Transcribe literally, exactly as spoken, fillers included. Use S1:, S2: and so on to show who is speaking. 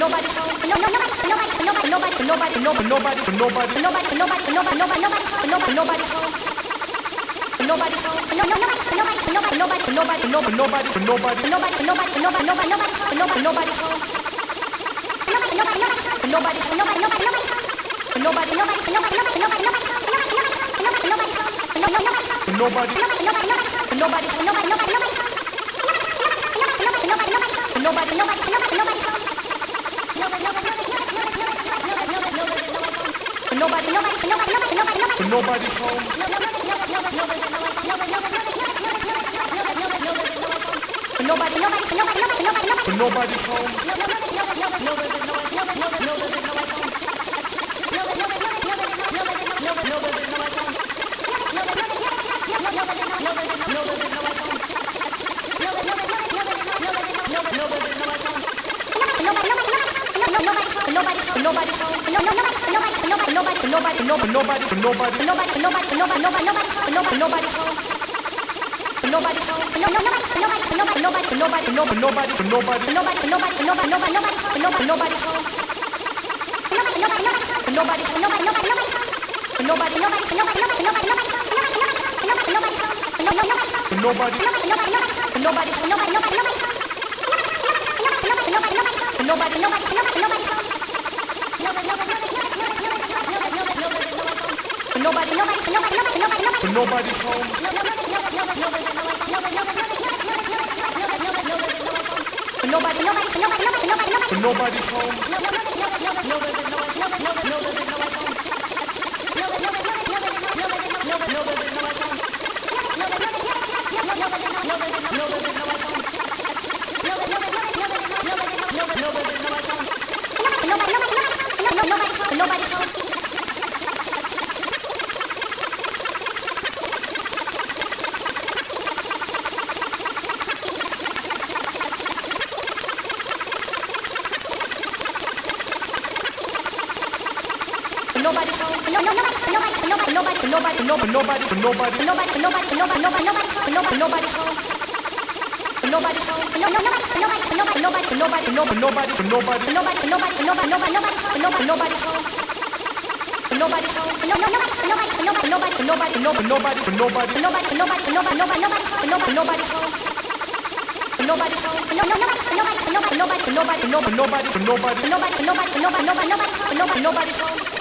S1: nobody home. For nobody, for nobody, for nobody, nobody, for nobody, for nobody, for nobody, for nobody, for nobody, for nobody, nobody, nobody, for nobody, nobody home. For nobody home. For no, no, nobody, for nobody, for nobody, nobody, for nobody, for nobody, nobody, for nobody, for nobody, for nobody, for nobody, nobody, nobody, for nobody, nobody home. For nobody, nobody, nobody, for nobody, for nobody, nobody, nobody, for nobody, nobody, for nobody, nobody, nobody, nobody, for nobody, nobody, for nobody, nobody, for nobody, for nobody, nobody, for nobody, for nobody, nobody, nobody, for nobody, nobody, for nobody, nobody, for nobody, nobody, for nobody, nobody, for nobody, nobody, nobody, for nobody home. For nobody, nobody, for nobody, nobody, nobody, for nobody home. Nobody home.